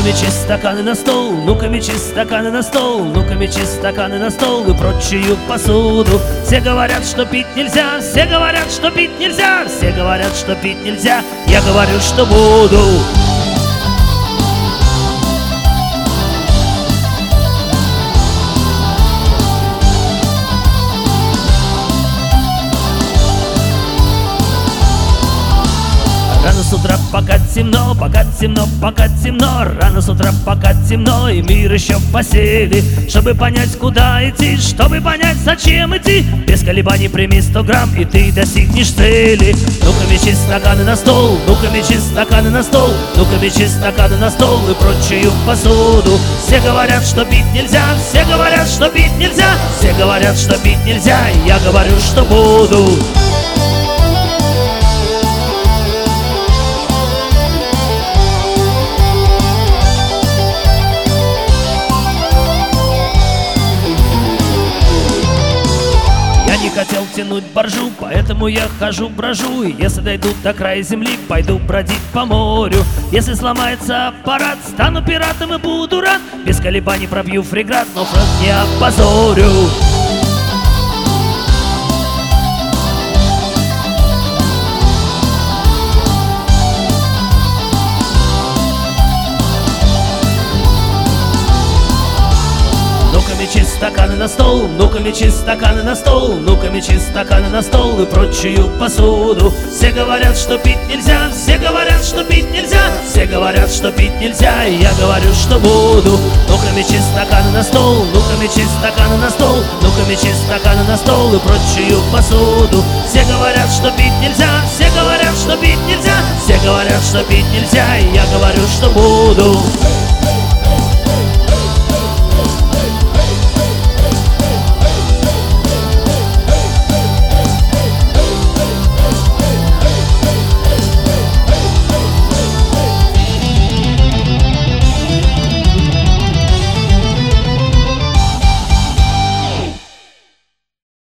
Ну-ка мечи стаканы на стол, ну-ка мечи стаканы на стол, ну-ка мечи стаканы на стол и прочую посуду. Все говорят, что пить нельзя, все говорят, что пить нельзя, все говорят, что пить нельзя, я говорю, что буду. Рано с утра, пока темно, пока темно, пока темно. Рано с утра, пока темно, и мир еще в постели. Чтобы понять, куда идти, чтобы понять, зачем идти, без колебаний прими 100 грамм, и ты достигнешь цели. Ну-ка мечи стаканы на стол, ну-ка мечи стаканы на стол, ну-ка мечи стаканы на стол и прочую посуду. Все говорят, что пить нельзя, все говорят, что пить нельзя, все говорят, что пить нельзя, я говорю, что буду. Не хотел тянуть боржу, поэтому я хожу, брожу. И если дойду до края земли, пойду бродить по морю. Если сломается аппарат, стану пиратом и буду рад. Без колебаний пробью фрегат, но фронт не опозорю. Ну-ка мечи стаканы на стол, ну-ка мечи стаканы на стол, ну-ка мечи стаканы на стол и прочую посуду. Все говорят, что пить нельзя, все говорят, что пить нельзя, все говорят, что пить нельзя, и я говорю, что буду. Ну-ка мечи стаканы на стол, ну-ка мечи стаканы на стол, ну-ка мечи стаканы на стол и прочую посуду. Все говорят, что пить нельзя, все говорят, что пить нельзя, все говорят, что пить нельзя, и я говорю, что буду.